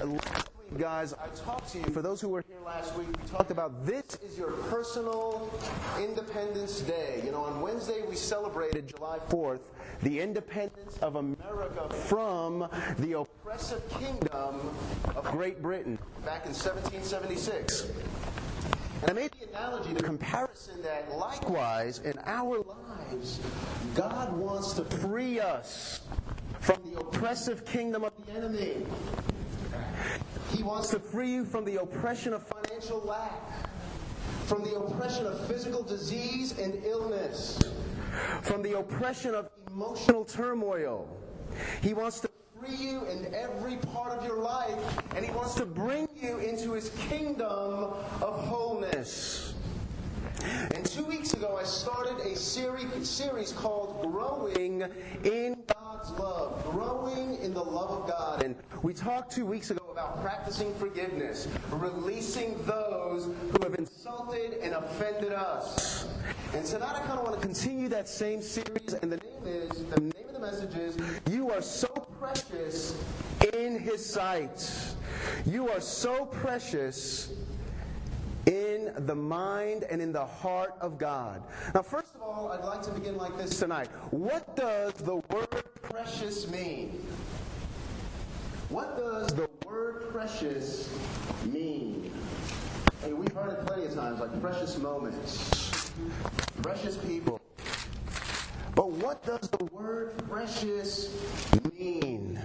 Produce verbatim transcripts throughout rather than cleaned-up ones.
last week, guys, I talked to you, for those who were here last week, we talked about this is your personal Independence Day. You know, on Wednesday we celebrated July fourth, the independence of America from the oppressive kingdom of Great Britain back in seventeen seventy-six. And I made the analogy, the comparison, that likewise in our lives, God wants to free us from the oppressive kingdom of the enemy. He wants to free you from the oppression of financial lack, from the oppression of physical disease and illness, from the oppression of emotional turmoil. He wants to free you in every part of your life, and He wants to bring you into His kingdom of wholeness. And two weeks ago, I started a series, series called Growing in God's Love, Growing in the Love of God. And we talked two weeks ago about practicing forgiveness, releasing those who have insulted and offended us. And tonight I kind of want to continue that same series, and the name is, the name of the message is, You Are So Precious in His Sight. You are so precious in the mind and in the heart of God. Now, first of all, I'd like to begin like this tonight. What does the word precious mean? What does the word precious mean? Hey, we've heard it plenty of times, like precious moments, precious people. But what does the word precious mean?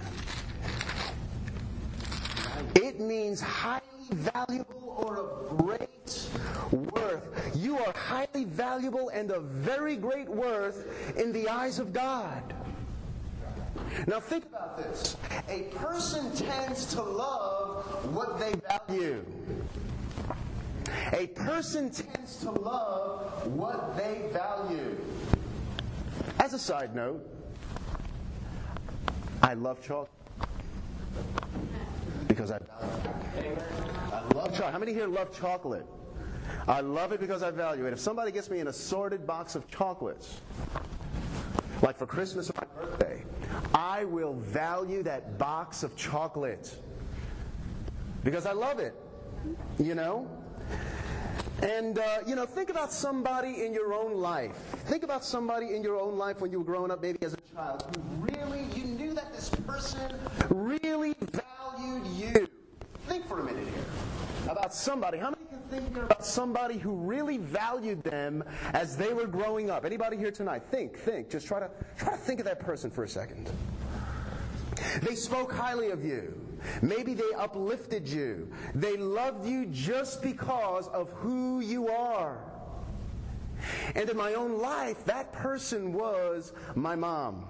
It means highly valuable or of great worth. You are highly valuable and of very great worth in the eyes of God. Now think about this. A person tends to love what they value. A person tends to love what they value. As a side note, I love chocolate. Because I value it. I love chocolate. How many here love chocolate? I love it because I value it. If somebody gets me an assorted box of chocolates, like for Christmas or my birthday, I will value that box of chocolate because I love it, you know? And, uh, you know, think about somebody in your own life. Think about somebody in your own life when you were growing up, maybe as a child, who really, you knew that this person really valued you. Think for a minute here about somebody. How many can think about somebody who really valued them as they were growing up? Anybody here tonight? Think, think. Just try to try to think of that person for a second. They spoke highly of you. Maybe they uplifted you. They loved you just because of who you are. And in my own life, that person was my mom.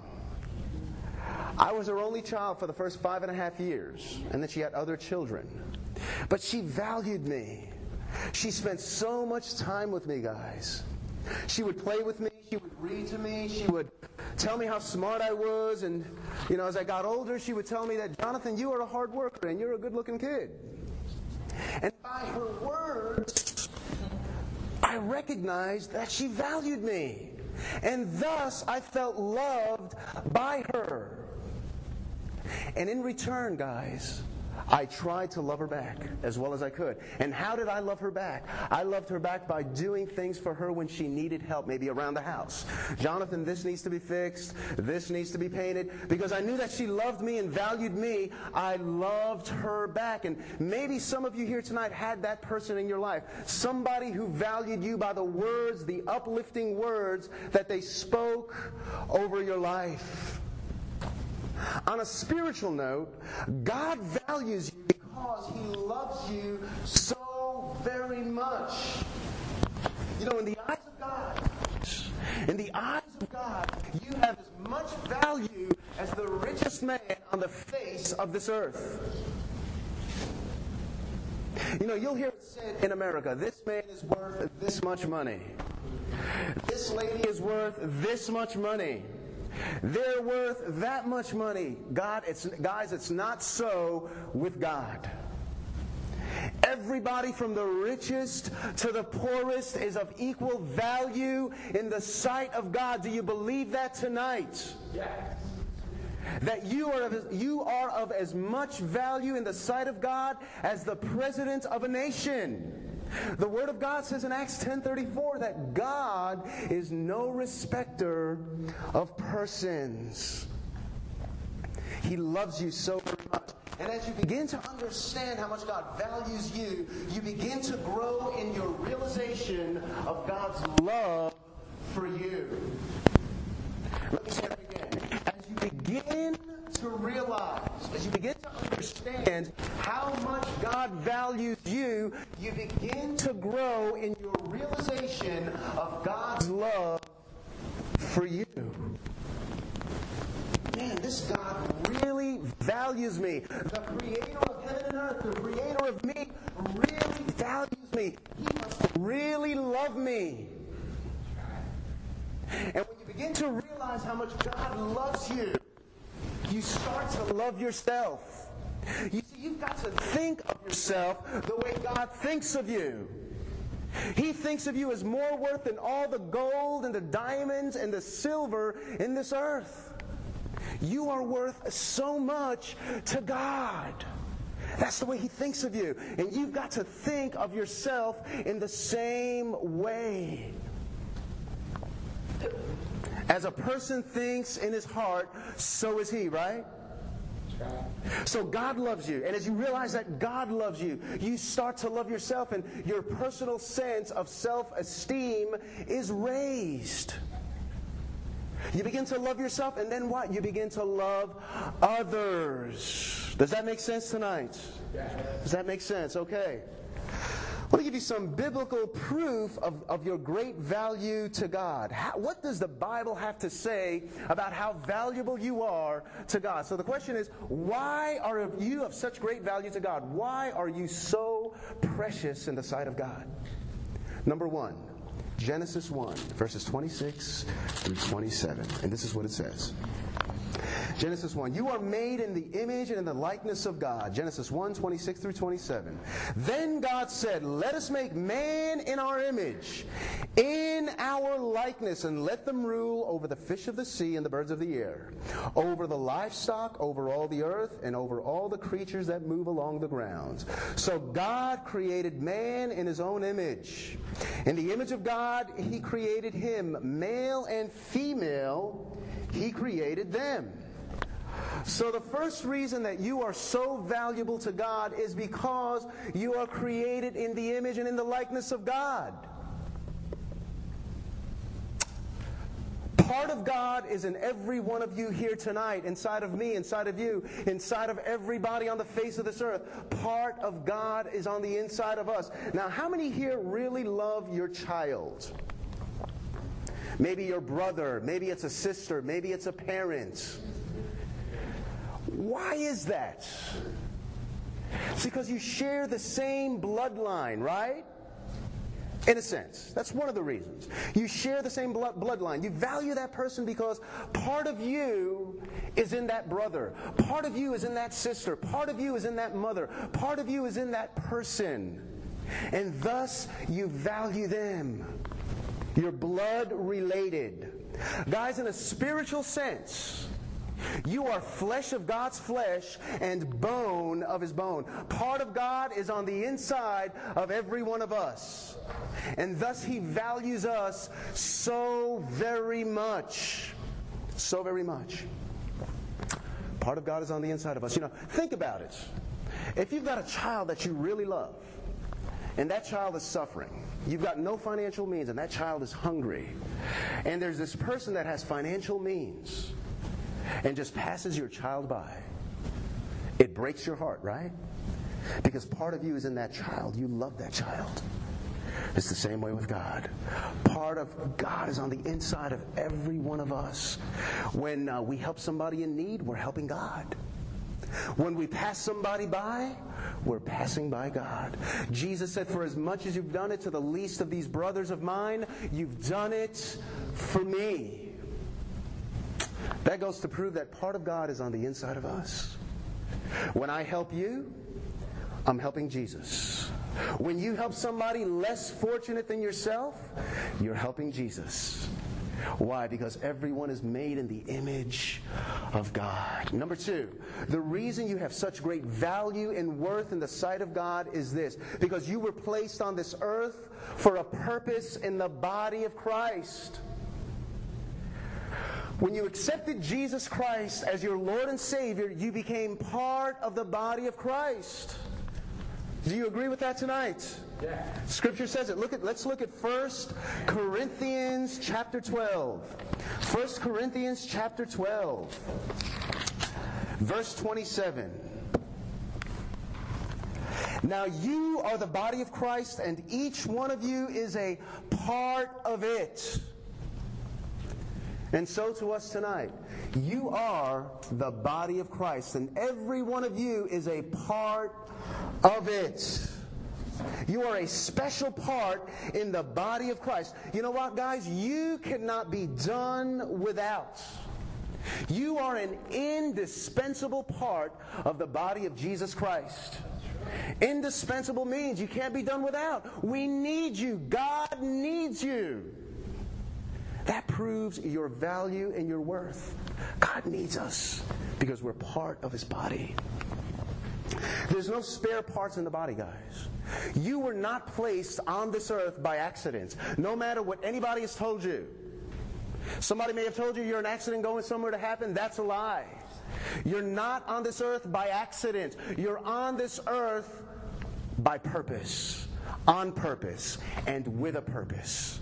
I was her only child for the first five and a half years, and then she had other children. But she valued me. She spent so much time with me, guys. She would play with me. She would read to me. She would tell me how smart I was. And, you know, as I got older, she would tell me that, Jonathan, you are a hard worker and you're a good-looking kid. And by her words, I recognized that she valued me. And thus, I felt loved by her. And in return, guys, I tried to love her back as well as I could. And how did I love her back? I loved her back by doing things for her when she needed help, maybe around the house. Jonathan, this needs to be fixed. This needs to be painted. Because I knew that she loved me and valued me, I loved her back. And maybe some of you here tonight had that person in your life. Somebody who valued you by the words, the uplifting words that they spoke over your life. On a spiritual note, God values you because He loves you so very much. You know, in the eyes of God, in the eyes of God, you have as much value as the richest man on the face of this earth. You know, you'll hear it said in America, this man is worth this much money. This lady is worth this much money. They're worth that much money. God, it's, guys, it's not so with God. Everybody from the richest to the poorest is of equal value in the sight of God. Do you believe that tonight? Yes. that you are, of, you are of as much value in the sight of God as the president of a nation. The Word of God says in Acts ten thirty-four that God is no respecter of persons. He loves you so very much. And as you begin to understand how much God values you, you begin to grow in your realization of God's love for you. Let me say that again. As you begin to realize, as you begin to understand how much God values you, you begin to grow in your realization of God's love for you. Man, this God really values me. The creator of heaven and earth, the creator of me, really values me. He must really love me. And when you begin to realize how much God loves you, you start to love yourself. You see, you've got to think of yourself the way God thinks of you. He thinks of you as more worth than all the gold and the diamonds and the silver in this earth. You are worth so much to God. That's the way He thinks of you. And you've got to think of yourself in the same way. As a person thinks in his heart, so is he, right? So God loves you. And as you realize that God loves you, you start to love yourself, and your personal sense of self-esteem is raised. You begin to love yourself, and then what? You begin to love others. Does that make sense tonight? Does that make sense? Okay. I want to give you some biblical proof of, of your great value to God. How, what does the Bible have to say about how valuable you are to God? So the question is, why are you of such great value to God? Why are you so precious in the sight of God? Number one, Genesis one, verses twenty-six through twenty-seven. And this is what it says. Genesis one, you are made in the image and in the likeness of God. Genesis one, twenty-six through twenty-seven. Then God said, let us make man in our image, in our likeness, and let them rule over the fish of the sea and the birds of the air, over the livestock, over all the earth, and over all the creatures that move along the ground. So God created man in His own image. In the image of God, He created him, male and female, He created them. So the first reason that you are so valuable to God is because you are created in the image and in the likeness of God. Part of God is in every one of you here tonight, inside of me, inside of you, inside of everybody on the face of this earth. Part of God is on the inside of us. Now, how many here really love your child? Maybe your brother, maybe it's a sister, maybe it's a parent. Why is that? It's because you share the same bloodline, right? In a sense. That's one of the reasons. You share the same blood, bloodline. You value that person because part of you is in that brother. Part of you is in that sister. Part of you is in that mother. Part of you is in that person. And thus, you value them. You're blood related. Guys, in a spiritual sense, you are flesh of God's flesh and bone of His bone. Part of God is on the inside of every one of us. And thus He values us so very much. So very much. Part of God is on the inside of us. You know, think about it. If you've got a child that you really love, and that child is suffering, you've got no financial means, and that child is hungry, and there's this person that has financial means, and just passes your child by, it breaks your heart, right? Because part of you is in that child. You love that child. It's the same way with God. Part of God is on the inside of every one of us. When uh, we help somebody in need, we're helping God. When we pass somebody by, we're passing by God. Jesus said, for as much as you've done it to the least of these brothers of mine, you've done it for me. That goes to prove that part of God is on the inside of us. When I help you, I'm helping Jesus. When you help somebody less fortunate than yourself, you're helping Jesus. Why? Because everyone is made in the image of God. Number two, the reason you have such great value and worth in the sight of God is this: because you were placed on this earth for a purpose in the body of Christ. When you accepted Jesus Christ as your Lord and Savior, you became part of the body of Christ. Do you agree with that tonight? Yeah. Scripture says it. Look at, let's look at First Corinthians chapter twelve. First Corinthians chapter twelve, verse twenty-seven. Now you are the body of Christ, and each one of you is a part of it. And so to us tonight, you are the body of Christ, and every one of you is a part of it. You are a special part in the body of Christ. You know what, guys? You cannot be done without. You are an indispensable part of the body of Jesus Christ. Indispensable means you can't be done without. We need you. God needs you. That proves your value and your worth. God needs us because we're part of His body. There's no spare parts in the body, guys. You were not placed on this earth by accident, no matter what anybody has told you. Somebody may have told you you're an accident going somewhere to happen. That's a lie. You're not on this earth by accident. You're on this earth by purpose, on purpose, and with a purpose.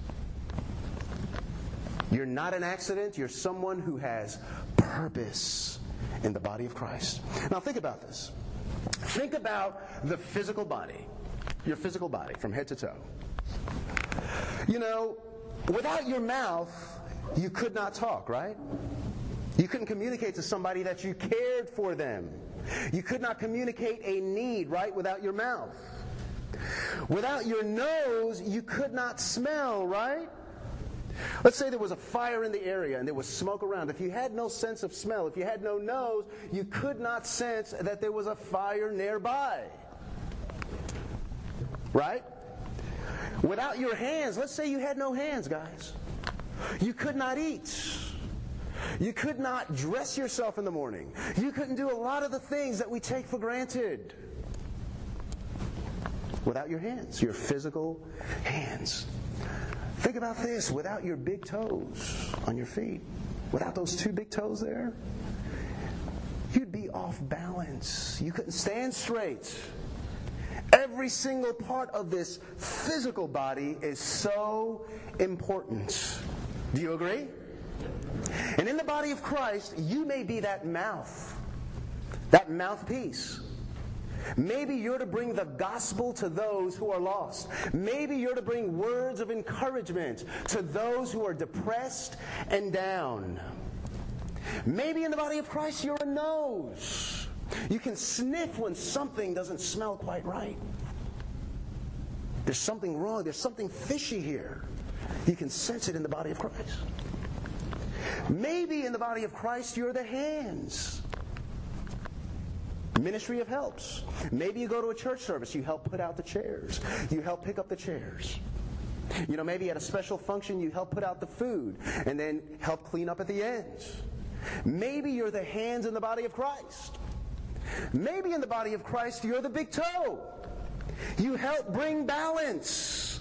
You're not an accident. You're someone who has purpose in the body of Christ. Now think about this. Think about the physical body, your physical body from head to toe. You know, without your mouth, you could not talk, right? You couldn't communicate to somebody that you cared for them. You could not communicate a need, right, without your mouth. Without your nose, you could not smell, right? Let's say there was a fire in the area and there was smoke around. If you had no sense of smell, if you had no nose, you could not sense that there was a fire nearby. Right? Without your hands, let's say you had no hands, guys. You could not eat. You could not dress yourself in the morning. You couldn't do a lot of the things that we take for granted. Without your hands, your physical hands. Think about this, without your big toes on your feet, without those two big toes there, you'd be off balance. You couldn't stand straight. Every single part of this physical body is so important. Do you agree? And in the body of Christ, you may be that mouth, that mouthpiece. Maybe you're to bring the gospel to those who are lost. Maybe you're to bring words of encouragement to those who are depressed and down. Maybe in the body of Christ you're a nose. You can sniff when something doesn't smell quite right. There's something wrong. There's something fishy here. You can sense it in the body of Christ. Maybe in the body of Christ you're the hands. Ministry of helps. Maybe you go to a church service, you help put out the chairs. You help pick up the chairs. You know, maybe at a special function you help put out the food and then help clean up at the end. Maybe you're the hands in the body of Christ. Maybe in the body of Christ you're the big toe. You help bring balance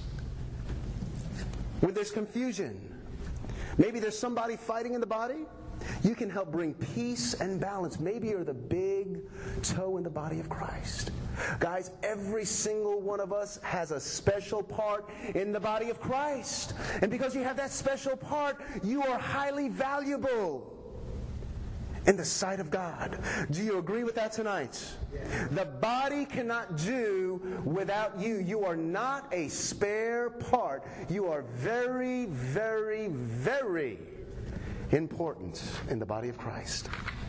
when there's confusion. Maybe there's somebody fighting in the body. You can help bring peace and balance. Maybe you're the big toe in the body of Christ. Guys, every single one of us has a special part in the body of Christ. And because you have that special part, you are highly valuable in the sight of God. Do you agree with that tonight? The body cannot do without you. You are not a spare part. You are very, very, very important in the body of Christ.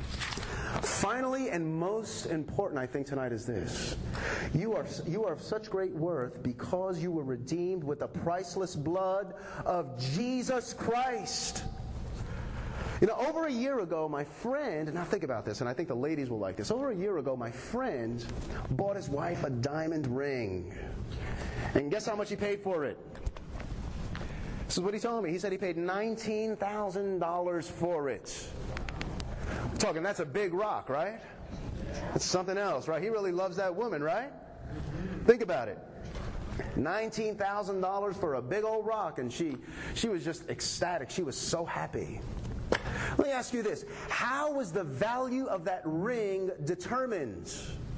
Finally, and most important, I think, tonight is this. You are, you are of such great worth because you were redeemed with the priceless blood of Jesus Christ. You know, over a year ago, my friend, and now think about this, and I think the ladies will like this. Over a year ago, my friend bought his wife a diamond ring. And guess how much he paid for it? This is what he told me. He said he paid nineteen thousand dollars for it. I'm talking, that's a big rock, right? That's something else, right? He really loves that woman, right? Think about it. nineteen thousand dollars for a big old rock, and she, she was just ecstatic. She was so happy. Let me ask you this. How was the value of that ring determined?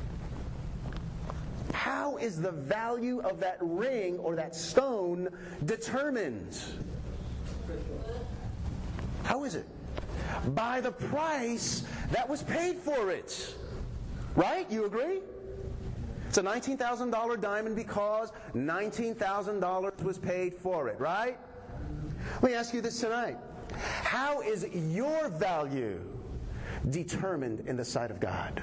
How is the value of that ring or that stone determined? How is it? By the price that was paid for it. Right? You agree? It's a nineteen thousand dollars diamond because nineteen thousand dollars was paid for it. Right? Let me ask you this tonight. How is your value determined in the sight of God?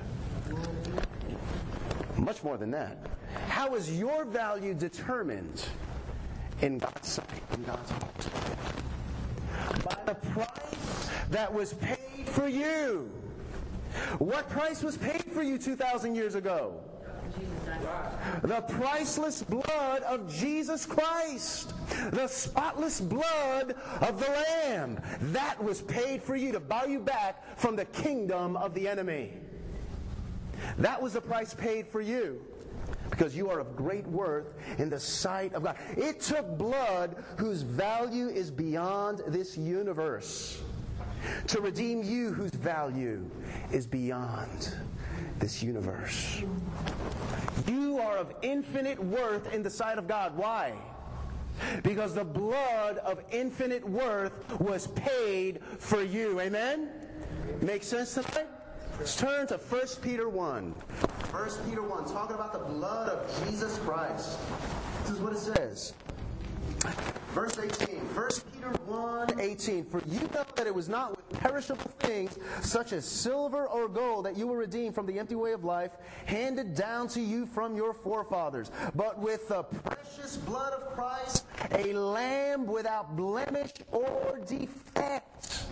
Much more than that. How is your value determined in God's sight, in God's heart? By the price that was paid for you. What price was paid for you two thousand years ago? The priceless blood of Jesus Christ. The spotless blood of the Lamb. That was paid for you to buy you back from the kingdom of the enemy. That was the price paid for you. Because you are of great worth in the sight of God. It took blood whose value is beyond this universe to redeem you whose value is beyond this universe. You are of infinite worth in the sight of God. Why? Because the blood of infinite worth was paid for you. Amen? Make sense tonight? Let's turn to First Peter one. First Peter one, talking about the blood of Jesus Christ. This is what it says. Verse eighteen. First Peter one eighteen. For you know that it was not with perishable things, such as silver or gold, that you were redeemed from the empty way of life, handed down to you from your forefathers, but with the precious blood of Christ, a lamb without blemish or defect.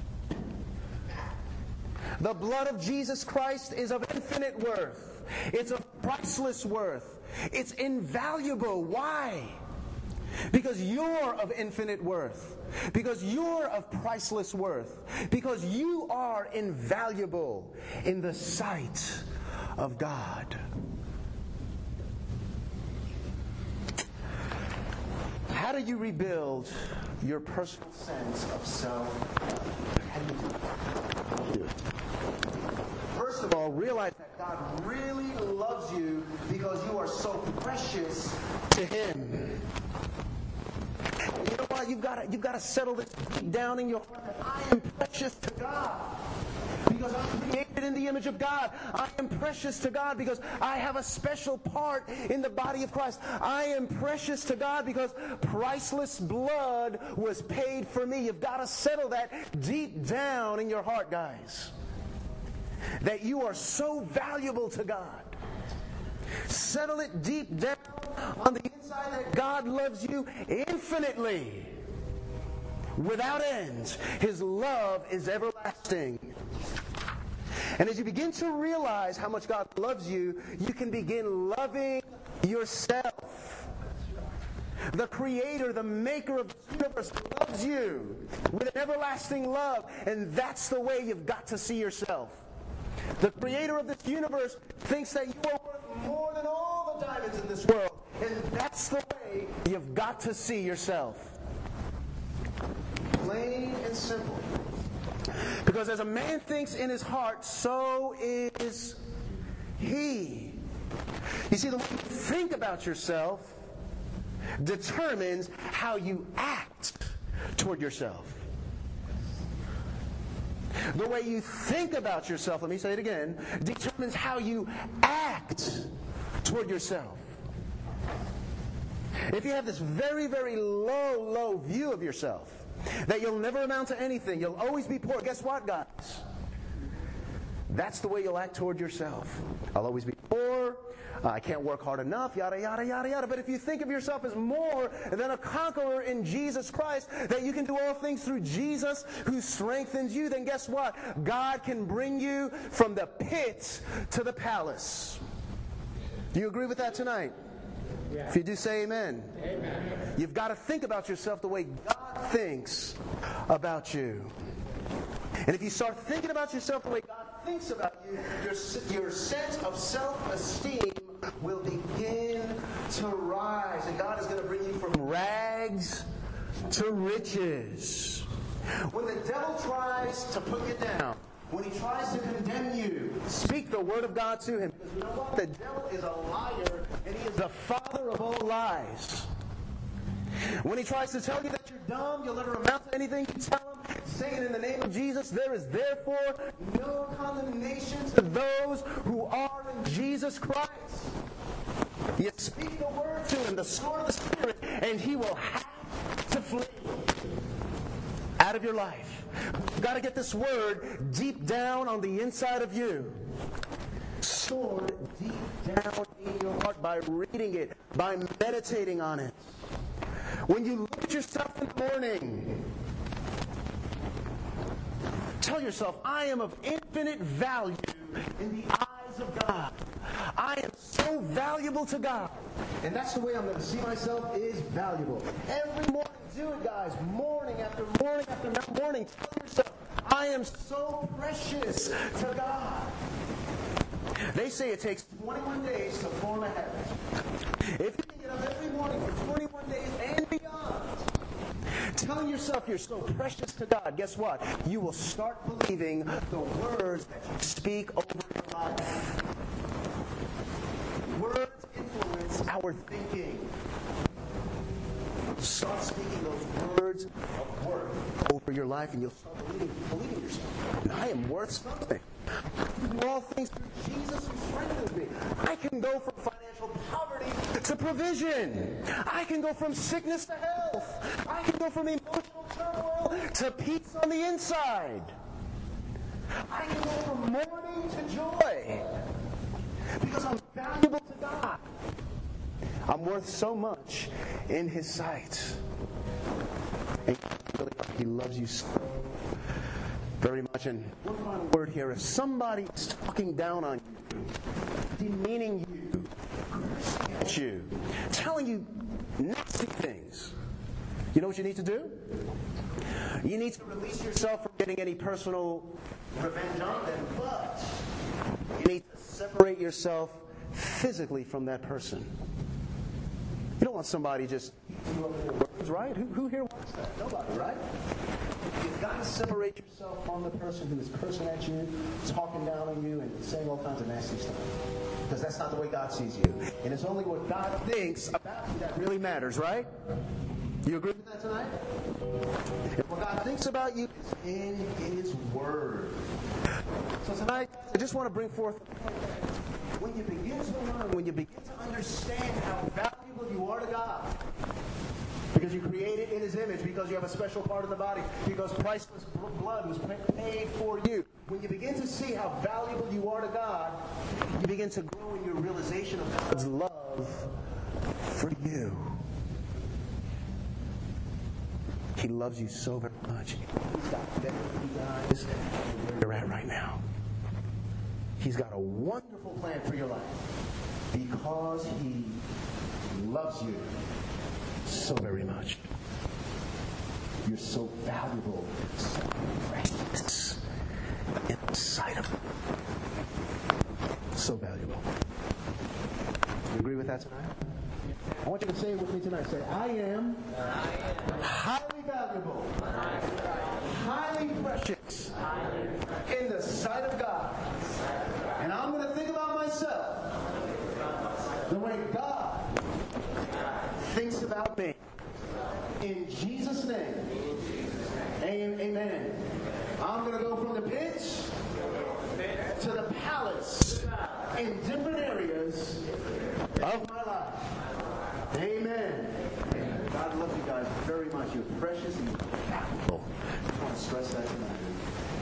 The blood of Jesus Christ is of infinite worth. It's of priceless worth. It's invaluable. Why? Because you're of infinite worth. Because you're of priceless worth. Because you are invaluable in the sight of God. How do you rebuild your personal sense of self? How do you do it? First of all, realize that God really loves you because you are so precious to Him. You know what? You've got to, you've got to settle this deep down in your heart that I am precious to God. Because I'm created in the image of God. I am precious to God because I have a special part in the body of Christ. I am precious to God because priceless blood was paid for me. You've got to settle that deep down in your heart, guys. That you are so valuable to God. Settle it deep down on the inside that God loves you infinitely, without end. His love is everlasting. And as you begin to realize how much God loves you, you can begin loving yourself. The Creator, the Maker of the universe loves you with an everlasting love, and that's the way you've got to see yourself. The Creator of this universe thinks that you are worth more than all the diamonds in this world. And that's the way you've got to see yourself. Plain and simple. Because as a man thinks in his heart, so is he. You see, the way you think about yourself determines how you act toward yourself. The way you think about yourself, let me say it again, determines how you act toward yourself. If you have this very, very low, low view of yourself, that you'll never amount to anything, you'll always be poor, guess what, guys? That's the way you'll act toward yourself. I'll always be poor, uh, I can't work hard enough, yada, yada, yada, yada. But if you think of yourself as more than a conqueror in Jesus Christ, that you can do all things through Jesus who strengthens you, then guess what? God can bring you from the pit to the palace. Do you agree with that tonight? If you do, say amen. Amen. You've got to think about yourself the way God thinks about you. And if you start thinking about yourself the way God thinks about you, your, your sense of self-esteem will begin to rise. And God is going to bring you from rags to riches. When the devil tries to put you down, when he tries to condemn you, speak the word of God to him. Because you know what? The devil is a liar, and he is the father of all lies. When he tries to tell you that you're dumb, you'll never amount to anything, you tell him, saying in the name of Jesus, there is therefore no condemnation to those who are in Jesus Christ. You speak the word to him, the sword of the Spirit, and he will have to flee out of your life. You've got to get this word deep down on the inside of you. Stored deep down in your heart by reading it, by meditating on it. When you look at yourself in the morning, tell yourself, I am of infinite value in the eyes of God. I am so valuable to God. And that's the way I'm going to see myself, is valuable. Every morning, do it, guys. Morning after morning after morning, tell yourself, I am so precious to God. They say it takes twenty-one days to form a habit. If you can get up every morning for twenty-one days and beyond, telling yourself you're so precious to God, guess what? You will start believing the words that you speak over your life. Words influence our thinking. Start speaking those words of worth over your life, and you'll start believing, believing yourself. And I am worth something. I can do all things through Jesus who strengthens me. I can go from financial poverty to provision. I can go from sickness to health. I can go from emotional turmoil to peace on the inside. I can go from mourning to joy because I'm valuable to God. I'm worth so much in His sight. And He loves you so very much. And one final word here. If somebody is talking down on you, demeaning you, cursing at you, telling you nasty things, you know what you need to do? You need to release yourself from getting any personal revenge on them, but you need to separate yourself physically from that person. You don't want somebody just you up in their words, right? Who, who here wants that? Nobody, right? You've got to separate yourself from the person who is cursing at you, talking down on you, and saying all kinds of nasty stuff. Because that's not the way God sees you. And it's only what God thinks about you that really matters, right? You agree with that tonight? If what God thinks about you is in His Word. So tonight, I just want to bring forth when you begin to learn, when you begin to understand how valuable you are to God, because you created in His image, because you have a special part of the body, because priceless blood was paid for you. When you begin to see how valuable you are to God, you begin to grow in your realization of God's love for you. He loves you so very much. He's got better for you guys than where you're at right now. He's got a wonderful plan for your life because He loves you so very much. You're so valuable, so precious in the sight of Him. So valuable. You agree with that tonight? I want you to say it with me tonight. Say, I am highly valuable, highly precious in the sight of God. And I'm going to think about myself the way God thinks about me. In Jesus' name, amen. I'm going to go from the pits to the palace in different areas of my life. Amen. God loves you guys very much. You're precious and you're valuable. I want to stress that tonight.